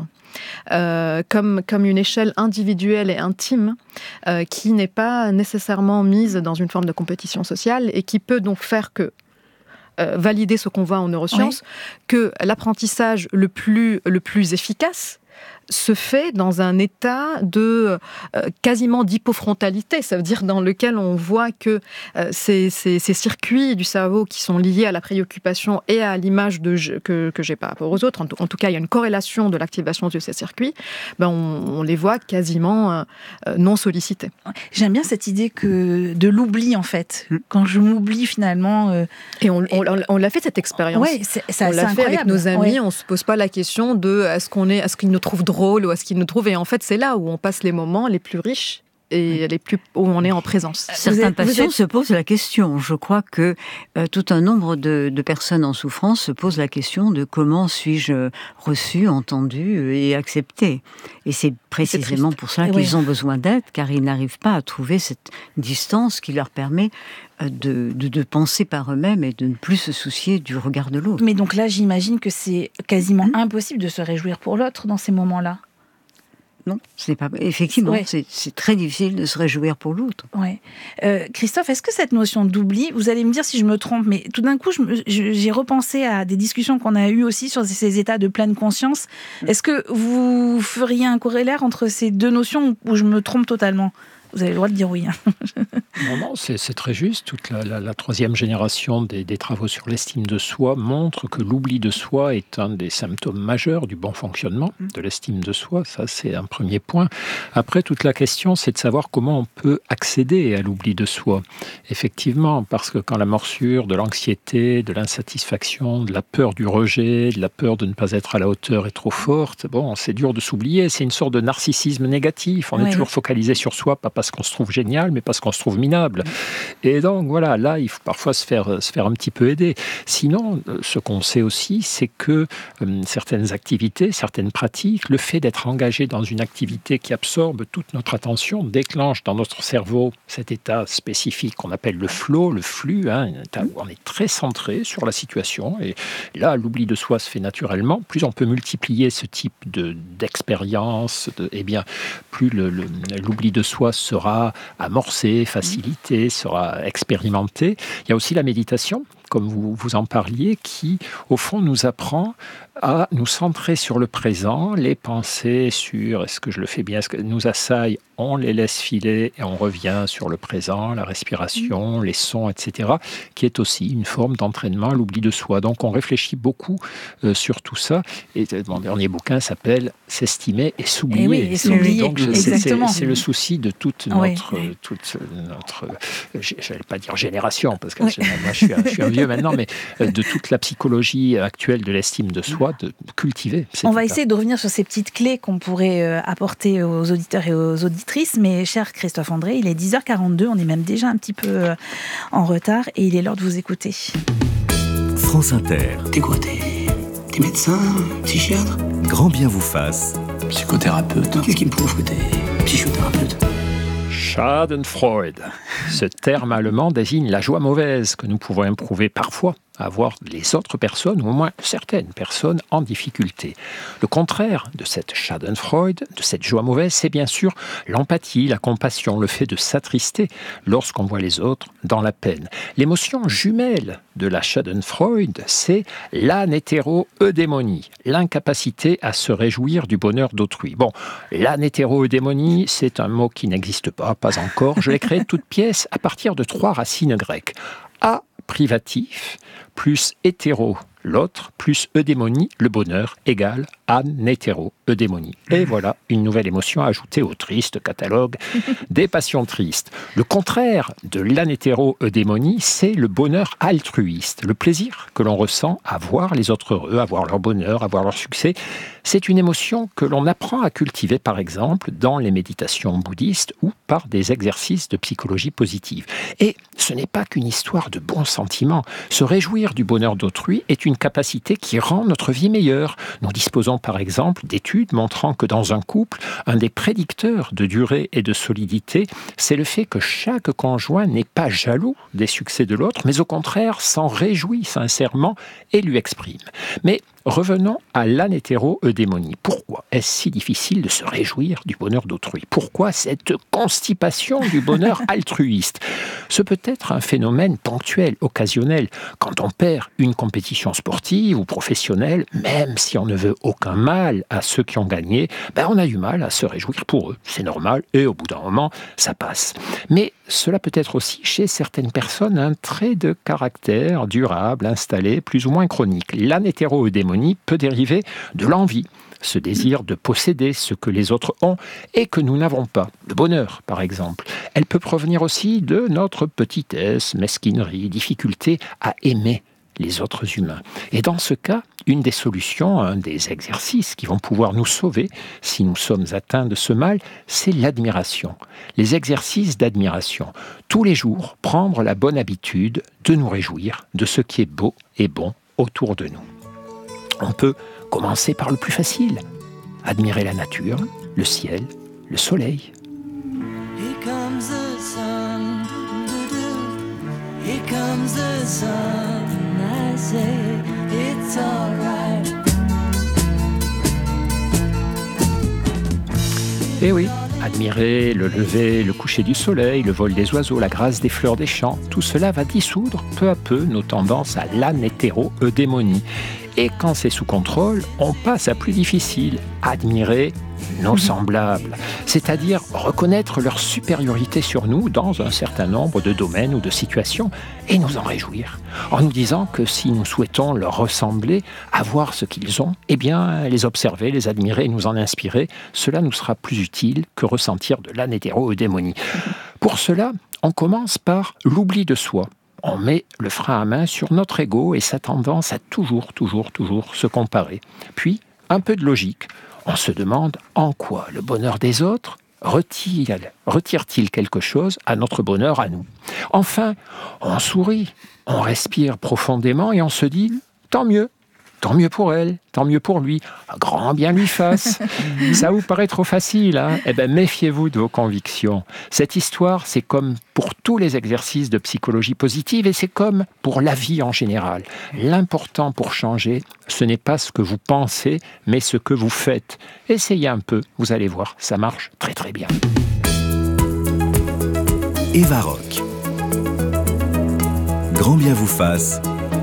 Comme une échelle individuelle et intime qui n'est pas nécessairement mise dans une forme de compétition sociale et qui peut donc faire que valider ce qu'on voit en neurosciences, que l'apprentissage le plus efficace se fait dans un état de quasiment d'hypofrontalité, ça veut dire dans lequel on voit que ces circuits du cerveau qui sont liés à la préoccupation et à l'image que j'ai par rapport aux autres, en tout cas il y a une corrélation de l'activation de ces circuits, on les voit quasiment non sollicités. J'aime bien cette idée de l'oubli en fait, quand je m'oublie finalement. Et on l'a fait cette expérience. On l'a fait avec nos amis, on ne se pose pas la question de est-ce qu'ils nous trouvent drôle ou est-ce qu'ils nous trouvent, et en fait c'est là où on passe les moments les plus riches et où on est en présence. Certains patients se posent la question. Je crois que tout un nombre de personnes en souffrance se posent la question de comment suis-je reçu, entendu et accepté. Et c'est précisément pour cela qu'ils ont besoin d'aide, car ils n'arrivent pas à trouver cette distance qui leur permet de penser par eux-mêmes et de ne plus se soucier du regard de l'autre. Mais donc là, j'imagine que c'est quasiment impossible de se réjouir pour l'autre dans ces moments-là. Non, c'est pas. Effectivement, c'est très difficile de se réjouir pour l'autre. Christophe, est-ce que cette notion d'oubli, vous allez me dire si je me trompe, mais tout d'un coup, j'ai repensé à des discussions qu'on a eues aussi sur ces états de pleine conscience. Est-ce que vous feriez un corollaire entre ces deux notions ou je me trompe totalement ? Vous avez le droit de dire oui. Non, c'est très juste. Toute la troisième génération des travaux sur l'estime de soi montre que l'oubli de soi est un des symptômes majeurs du bon fonctionnement de l'estime de soi. Ça, c'est un premier point. Après, toute la question, c'est de savoir comment on peut accéder à l'oubli de soi. Effectivement, parce que quand la morsure de l'anxiété, de l'insatisfaction, de la peur du rejet, de la peur de ne pas être à la hauteur est trop forte, c'est dur de s'oublier. C'est une sorte de narcissisme négatif. On est toujours focalisé sur soi, pas parce qu'on se trouve génial, mais parce qu'on se trouve minable. Et donc, voilà, là, il faut parfois se faire un petit peu aider. Sinon, ce qu'on sait aussi, c'est que certaines activités, certaines pratiques, le fait d'être engagé dans une activité qui absorbe toute notre attention, déclenche dans notre cerveau cet état spécifique qu'on appelle le flow, le flux, un état où on est très centré sur la situation. Et là, l'oubli de soi se fait naturellement. Plus on peut multiplier ce type d'expérience, plus l'oubli de soi sera amorcé, facilité, sera expérimenté. Il y a aussi la méditation, comme vous en parliez, qui, au fond, nous apprend à nous centrer sur le présent, les pensées sur est-ce que je le fais bien, est-ce que nous assaillent, on les laisse filer et on revient sur le présent, la respiration, les sons, etc., qui est aussi une forme d'entraînement à l'oubli de soi. Donc on réfléchit beaucoup sur tout ça. Et mon dernier bouquin s'appelle « S'estimer et s'oublier ». Donc c'est le souci de toute notre j'allais pas dire génération, parce que moi je suis un vieux maintenant, mais de toute la psychologie actuelle de l'estime de soi, de cultiver. On va essayer de revenir sur ces petites clés qu'on pourrait apporter aux auditeurs et aux auditrices, mais cher Christophe André, il est 10h42, on est même déjà un petit peu en retard et il est l'heure de vous écouter. France Inter. T'es quoi, t'es médecin, psychiatre ? Grand bien vous fasse. Psychothérapeute. Qu'est-ce qui me prouve que t'es psychothérapeute ? Schadenfreude. Ce terme allemand désigne la joie mauvaise que nous pouvons éprouver parfois à voir les autres personnes, ou au moins certaines personnes, en difficulté. Le contraire de cette Schadenfreude, de cette joie mauvaise, c'est bien sûr l'empathie, la compassion, le fait de s'attrister lorsqu'on voit les autres dans la peine. L'émotion jumelle de la Schadenfreude, c'est l'anétéroeudémonie, l'incapacité à se réjouir du bonheur d'autrui. Bon, l'anétéroeudémonie, c'est un mot qui n'existe pas encore. Je l'ai créé toute pièce à partir de 3 racines grecques. A, privatif, plus hétéro, l'autre, plus eudémonie, le bonheur, égale anétéroeudémonie. Et voilà une nouvelle émotion ajoutée au triste catalogue des passions tristes. Le contraire de l'anétéroeudémonie, c'est le bonheur altruiste, le plaisir que l'on ressent à voir les autres heureux, à voir leur bonheur, à voir leur succès. C'est une émotion que l'on apprend à cultiver, par exemple, dans les méditations bouddhistes ou par des exercices de psychologie positive. Et ce n'est pas qu'une histoire de bons sentiments. Se réjouir du bonheur d'autrui est une capacité qui rend notre vie meilleure. Nous disposons par exemple d'études montrant que dans un couple, un des prédicteurs de durée et de solidité, c'est le fait que chaque conjoint n'est pas jaloux des succès de l'autre, mais au contraire s'en réjouit sincèrement et lui exprime. Mais revenons à l'anétéroeudémonie. Pourquoi est-ce si difficile de se réjouir du bonheur d'autrui? Pourquoi cette constipation du bonheur altruiste? Ce peut être un phénomène ponctuel, occasionnel. Quand on perd une compétition sportive ou professionnelle, même si on ne veut aucun mal à ceux qui ont gagné, on a du mal à se réjouir pour eux. C'est normal et au bout d'un moment, ça passe. Mais cela peut être aussi chez certaines personnes un trait de caractère durable, installé, plus ou moins chronique. L'anétéroeudémonie peut dériver de l'envie, ce désir de posséder ce que les autres ont et que nous n'avons pas. Le bonheur, par exemple. Elle peut provenir aussi de notre petitesse, mesquinerie, difficulté à aimer les autres humains. Et dans ce cas, une des solutions, un des exercices qui vont pouvoir nous sauver si nous sommes atteints de ce mal, c'est l'admiration. Les exercices d'admiration. Tous les jours, prendre la bonne habitude de nous réjouir de ce qui est beau et bon autour de nous. On peut commencer par le plus facile. Admirer la nature, le ciel, le soleil. Here comes the sun, here comes the sun, I say it's alright. Eh oui, admirer le lever, le coucher du soleil, le vol des oiseaux, la grâce des fleurs des champs, tout cela va dissoudre peu à peu nos tendances à l'anétéroeudémonie. Et quand c'est sous contrôle, on passe à plus difficile, admirer nos semblables, c'est-à-dire reconnaître leur supériorité sur nous dans un certain nombre de domaines ou de situations et nous en réjouir, en nous disant que si nous souhaitons leur ressembler, avoir ce qu'ils ont, eh bien les observer, les admirer, nous en inspirer, cela nous sera plus utile que ressentir de l'anétéroeudémonie. Pour cela, on commence par l'oubli de soi. On met le frein à main sur notre ego et sa tendance à toujours se comparer. Puis, un peu de logique. On se demande en quoi le bonheur des autres retire-t-il quelque chose à notre bonheur à nous. Enfin, on sourit, on respire profondément et on se dit « tant mieux pour elle, tant mieux pour lui, un grand bien lui fasse ». Ça vous paraît trop facile, hein? Eh bien, méfiez-vous de vos convictions. Cette histoire, c'est comme pour tous les exercices de psychologie positive et c'est comme pour la vie en général. L'important pour changer, ce n'est pas ce que vous pensez, mais ce que vous faites. Essayez un peu, vous allez voir, ça marche très très bien. Eva Rock. Grand bien vous fasse.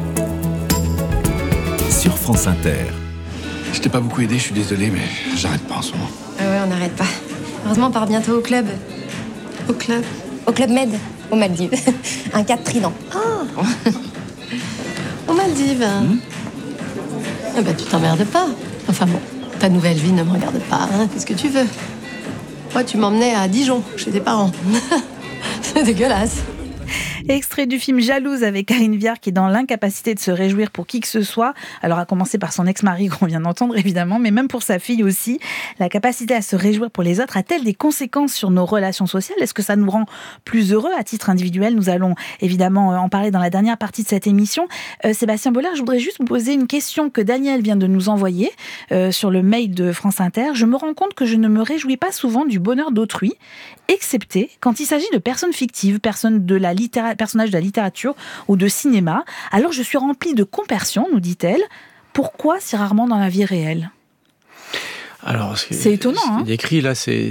Sur France Inter. Je t'ai pas beaucoup aidé, je suis désolé, mais j'arrête pas en ce moment. Ah ouais, on n'arrête pas. Heureusement, on part bientôt au club. Au club? Au Club Med, aux Maldives. Un 4 trident. Oh. Aux Maldives. Ah bah, tu t'emmerdes pas. Enfin bon, ta nouvelle vie ne me regarde pas, hein. Qu'est-ce que tu veux? Moi, tu m'emmenais à Dijon, chez tes parents. C'est dégueulasse. Extrait du film Jalouse avec Karine Viard qui est dans l'incapacité de se réjouir pour qui que ce soit. Alors à commencer par son ex-mari qu'on vient d'entendre évidemment, mais même pour sa fille aussi. La capacité à se réjouir pour les autres a-t-elle des conséquences sur nos relations sociales? Est-ce que ça nous rend plus heureux à titre individuel? Nous allons évidemment en parler dans la dernière partie de cette émission. Sébastien Bollard, je voudrais juste vous poser une question que Daniel vient de nous envoyer sur le mail de France Inter. Je me rends compte que je ne me réjouis pas souvent du bonheur d'autrui, excepté quand il s'agit de personnes fictives, personnes de la littérature personnages de la littérature ou de cinéma. Alors je suis remplie de compersion, nous dit-elle. Pourquoi si rarement dans la vie réelle ? Alors, c'est étonnant. Ce qui est décrit là, c'est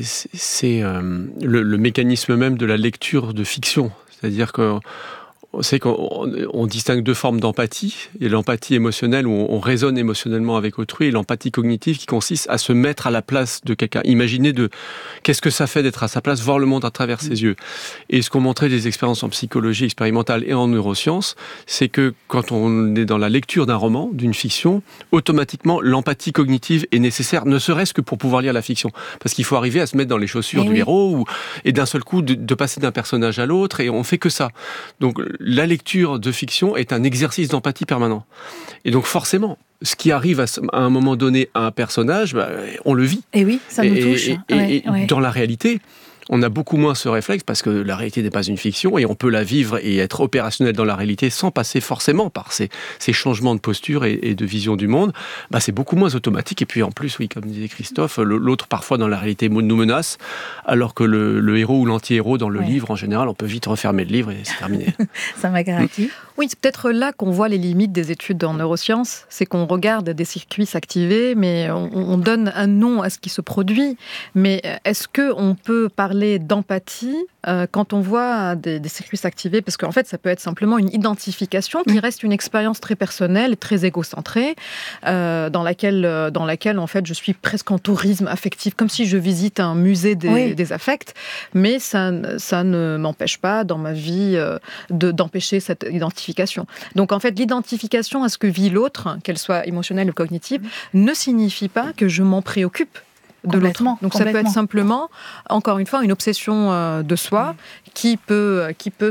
le mécanisme même de la lecture de fiction. C'est-à-dire que c'est qu'on distingue deux formes d'empathie. Il y a l'empathie émotionnelle où on raisonne émotionnellement avec autrui, et l'empathie cognitive qui consiste à se mettre à la place de quelqu'un. Imaginer qu'est-ce que ça fait d'être à sa place, voir le monde à travers ses yeux. Et ce qu'ont montré les expériences en psychologie expérimentale et en neurosciences, c'est que quand on est dans la lecture d'un roman, d'une fiction, automatiquement l'empathie cognitive est nécessaire, ne serait-ce que pour pouvoir lire la fiction. Parce qu'il faut arriver à se mettre dans les chaussures du héros et d'un seul coup de passer d'un personnage à l'autre, et on fait que ça. Donc la lecture de fiction est un exercice d'empathie permanent. Et donc forcément, ce qui arrive à un moment donné à un personnage, on le vit. Et oui, ça nous touche. Et dans la réalité, on a beaucoup moins ce réflexe parce que la réalité n'est pas une fiction et on peut la vivre et être opérationnel dans la réalité sans passer forcément par ces changements de posture et de vision du monde. C'est beaucoup moins automatique. Et puis en plus, oui, comme disait Christophe, l'autre parfois dans la réalité nous menace, alors que le héros ou l'anti-héros dans le livre, en général, on peut vite refermer le livre et c'est terminé. Ça m'a garanti. Oui, c'est peut-être là qu'on voit les limites des études en neurosciences. C'est qu'on regarde des circuits s'activer, mais on donne un nom à ce qui se produit. Mais est-ce qu'on peut parler d'empathie quand on voit des circuits s'activer ? Parce qu'en fait, ça peut être simplement une identification qui reste une expérience très personnelle, très égocentrée, dans laquelle en fait, je suis presque en tourisme affectif, comme si je visite un musée des affects. Mais ça ne m'empêche pas, dans ma vie, d'empêcher cette identification. Donc en fait, l'identification à ce que vit l'autre, qu'elle soit émotionnelle ou cognitive, ne signifie pas que je m'en préoccupe de l'autre. Donc ça peut être simplement, encore une fois, une obsession de soi qui peut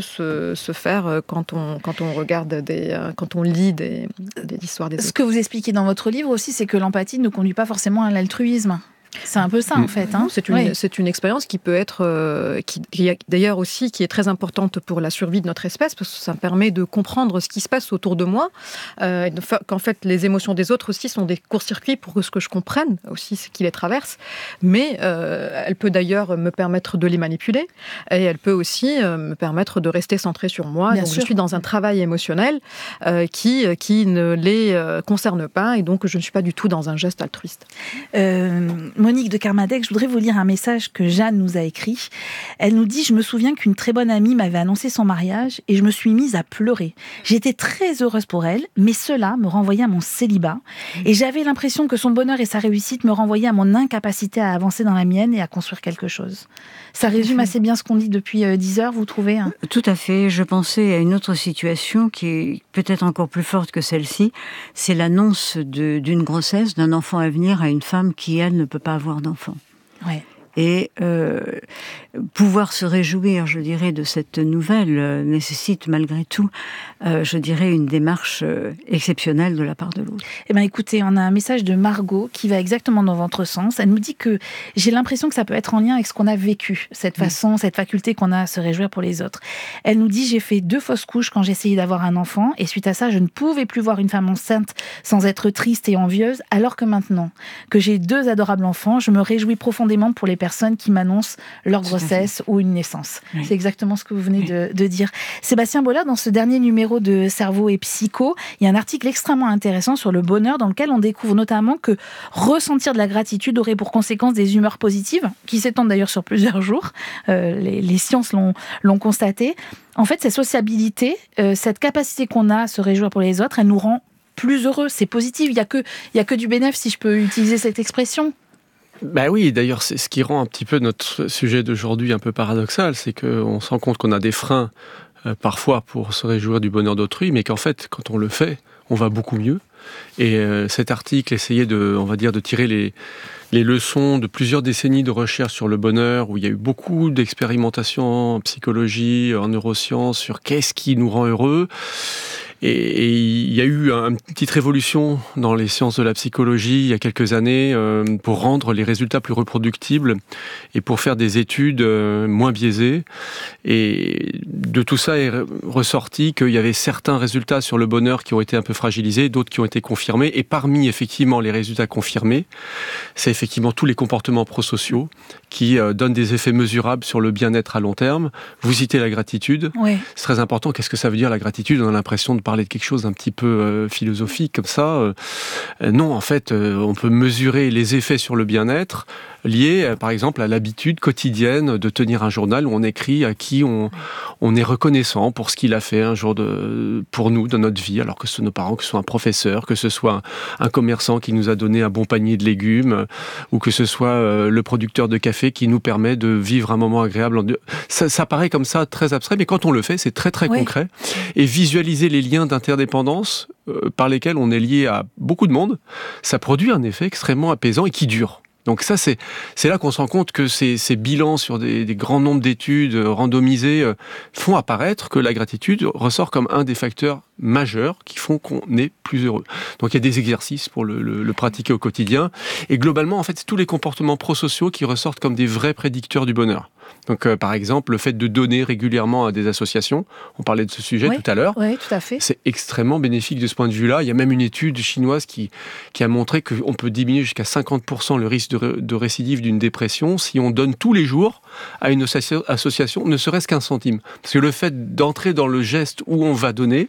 se faire quand on regarde quand on lit des histoires des autres. Ce que vous expliquez dans votre livre aussi, c'est que l'empathie ne conduit pas forcément à l'altruisme. C'est un peu ça, en fait. Hein. C'est une expérience qui peut être, qui d'ailleurs aussi, qui est très importante pour la survie de notre espèce, parce que ça permet de comprendre ce qui se passe autour de moi, qu'en fait, les émotions des autres aussi sont des court-circuits pour que je comprenne aussi ce qui les traverse. Mais elle peut d'ailleurs me permettre de les manipuler, et elle peut aussi me permettre de rester centrée sur moi. Donc, je suis dans un travail émotionnel qui ne les concerne pas, et donc je ne suis pas du tout dans un geste altruiste. Monique de Kermadec, je voudrais vous lire un message que Jeanne nous a écrit. Elle nous dit « Je me souviens qu'une très bonne amie m'avait annoncé son mariage et je me suis mise à pleurer. J'étais très heureuse pour elle, mais cela me renvoyait à mon célibat. Et j'avais l'impression que son bonheur et sa réussite me renvoyaient à mon incapacité à avancer dans la mienne et à construire quelque chose. » Ça résume assez bien ce qu'on dit depuis 10 heures, vous trouvez hein ? Tout à fait. Je pensais à une autre situation qui est peut-être encore plus forte que celle-ci. C'est l'annonce d'une grossesse, d'un enfant à venir à une femme qui, elle, ne peut pas avoir d'enfant. Ouais. Et pouvoir se réjouir, je dirais, de cette nouvelle nécessite malgré tout, je dirais, une démarche exceptionnelle de la part de l'autre. Eh bien, écoutez, on a un message de Margot qui va exactement dans votre sens. Elle nous dit que j'ai l'impression que ça peut être en lien avec ce qu'on a vécu, cette façon, cette faculté qu'on a à se réjouir pour les autres. Elle nous dit « J'ai fait 2 fausses couches quand j'essayais d'avoir un enfant et suite à ça, je ne pouvais plus voir une femme enceinte sans être triste et envieuse, alors que maintenant que j'ai 2 adorables enfants, je me réjouis profondément pour les personnes qui m'annoncent leur grossesse ou une naissance. » Oui. C'est exactement ce que vous venez de dire. Sébastien Bollard, dans ce dernier numéro de Cerveau et Psycho, il y a un article extrêmement intéressant sur le bonheur dans lequel on découvre notamment que ressentir de la gratitude aurait pour conséquence des humeurs positives, qui s'étendent d'ailleurs sur plusieurs jours. Les sciences l'ont constaté. En fait, cette sociabilité, cette capacité qu'on a à se réjouir pour les autres, elle nous rend plus heureux. C'est positif. Il y a que du bénéfice, si je peux utiliser cette expression. Oui, d'ailleurs, c'est ce qui rend un petit peu notre sujet d'aujourd'hui un peu paradoxal, c'est qu'on se rend compte qu'on a des freins parfois pour se réjouir du bonheur d'autrui, mais qu'en fait, quand on le fait, on va beaucoup mieux. Et cet article essayait de tirer les leçons de plusieurs décennies de recherche sur le bonheur, où il y a eu beaucoup d'expérimentations en psychologie, en neurosciences, sur qu'est-ce qui nous rend heureux. Et il y a eu une petite révolution dans les sciences de la psychologie il y a quelques années pour rendre les résultats plus reproductibles et pour faire des études moins biaisées. Et de tout ça est ressorti qu'il y avait certains résultats sur le bonheur qui ont été un peu fragilisés, d'autres qui ont été confirmés. Et parmi effectivement les résultats confirmés, c'est effectivement tous les comportements prosociaux qui donnent des effets mesurables sur le bien-être à long terme. Vous citez la gratitude. Oui. C'est très important. Qu'est-ce que ça veut dire la gratitude ? On a l'impression de parler de quelque chose d'un petit peu philosophique comme ça. Non, en fait, on peut mesurer les effets sur le bien-être liés, par exemple, à l'habitude quotidienne de tenir un journal où on écrit à qui on est reconnaissant pour ce qu'il a fait un jour pour nous dans notre vie, alors que ce soit nos parents, que ce soit un professeur, que ce soit un commerçant qui nous a donné un bon panier de légumes, ou que ce soit le producteur de café qui nous permet de vivre un moment agréable. Ça paraît comme ça très abstrait, mais quand on le fait, c'est très très concret. Et visualiser les liens d'interdépendance par lesquels on est lié à beaucoup de monde, ça produit un effet extrêmement apaisant et qui dure. Donc ça, c'est là qu'on se rend compte que ces bilans sur des grands nombres d'études randomisées font apparaître que la gratitude ressort comme un des facteurs majeurs qui font qu'on est plus heureux. Donc il y a des exercices pour le pratiquer au quotidien. Et globalement, en fait, c'est tous les comportements prosociaux qui ressortent comme des vrais prédicteurs du bonheur. Donc par exemple, le fait de donner régulièrement à des associations, on parlait de ce sujet tout à l'heure, oui, tout à fait. C'est extrêmement bénéfique de ce point de vue-là. Il y a même une étude chinoise qui a montré qu'on peut diminuer jusqu'à 50% le risque de récidive d'une dépression si on donne tous les jours à une association, ne serait-ce qu'un centime. Parce que le fait d'entrer dans le geste où on va donner,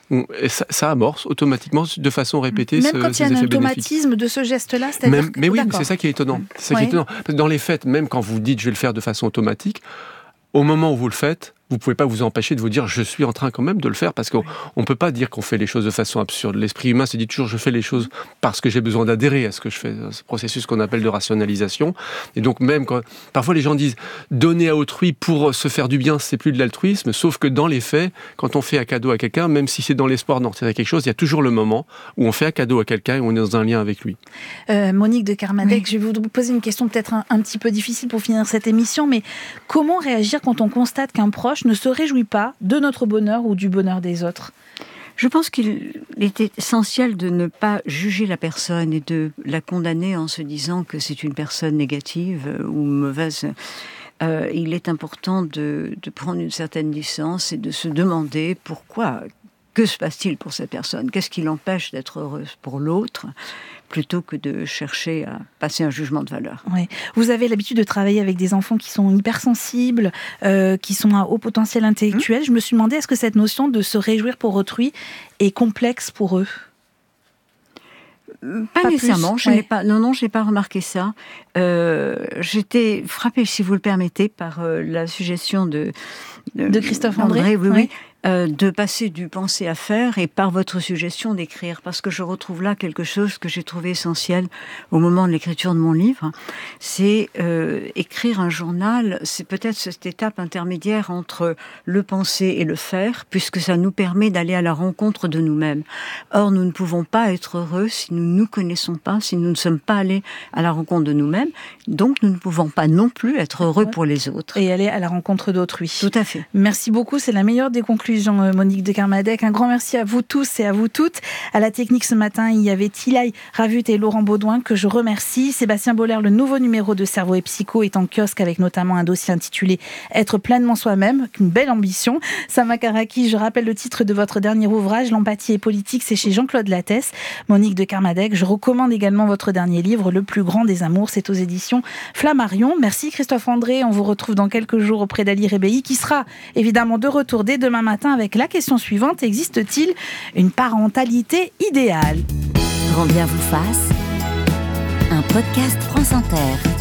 ça amorce automatiquement de façon répétée même quand il y a un automatisme de ce geste-là, c'est-à-dire mais oui, c'est ça qui est étonnant. C'est ça qui est étonnant. Parce que dans les faits, même quand vous dites je vais le faire de façon automatique, au moment où vous le faites, vous ne pouvez pas vous empêcher de vous dire je suis en train quand même de le faire, parce qu'on ne peut pas dire qu'on fait les choses de façon absurde. L'esprit humain se dit toujours je fais les choses parce que j'ai besoin d'adhérer à ce que je fais, ce processus qu'on appelle de rationalisation. Et donc même quand parfois les gens disent donner à autrui pour se faire du bien, c'est plus de l'altruisme, sauf que dans les faits, quand on fait un cadeau à quelqu'un, même si c'est dans l'espoir d'en retirer quelque chose, il y a toujours le moment où on fait un cadeau à quelqu'un et on est dans un lien avec lui. Monique de Kermadec, je vais vous poser une question peut-être un petit peu difficile pour finir cette émission, mais comment réagir quand on constate qu'un proche ne se réjouit pas de notre bonheur ou du bonheur des autres ? Je pense qu'il est essentiel de ne pas juger la personne et de la condamner en se disant que c'est une personne négative ou mauvaise. Il est important de prendre une certaine distance et de se demander pourquoi. Que se passe-t-il pour cette personne ? Qu'est-ce qui l'empêche d'être heureuse pour l'autre ? Plutôt que de chercher à passer un jugement de valeur. Oui. Vous avez l'habitude de travailler avec des enfants qui sont hypersensibles, qui sont à haut potentiel intellectuel. Je me suis demandé, est-ce que cette notion de se réjouir pour autrui est complexe pour eux ? Pas nécessairement. Je n'ai pas remarqué ça. J'étais frappée, si vous le permettez, par la suggestion de Christophe André. Oui. De passer du penser à faire et par votre suggestion d'écrire, parce que je retrouve là quelque chose que j'ai trouvé essentiel au moment de l'écriture de mon livre, c'est écrire un journal, c'est peut-être cette étape intermédiaire entre le penser et le faire, puisque ça nous permet d'aller à la rencontre de nous-mêmes. Or, nous ne pouvons pas être heureux si nous ne nous connaissons pas, si nous ne sommes pas allés à la rencontre de nous-mêmes, donc nous ne pouvons pas non plus être heureux pour les autres. Et aller à la rencontre d'autrui. Tout à fait. Merci beaucoup, c'est la meilleure des conclusions, Monique de Kermadec. Un grand merci à vous tous et à vous toutes. À la technique ce matin, il y avait Tilay Ravut et Laurent Baudouin que je remercie. Sébastien Boller, le nouveau numéro de Cerveau et Psycho est en kiosque avec notamment un dossier intitulé Être pleinement soi-même, une belle ambition. Sama Karaki, je rappelle le titre de votre dernier ouvrage, L'empathie est politique, c'est chez Jean-Claude Lattès. Monique de Kermadec, je recommande également votre dernier livre, Le plus grand des amours, c'est aux éditions Flammarion. Merci Christophe André, on vous retrouve dans quelques jours auprès d'Ali Rebéi qui sera évidemment de retour dès demain matin avec la question suivante: existe-t-il une parentalité idéale ? Grand bien vous fasse, un podcast France Inter.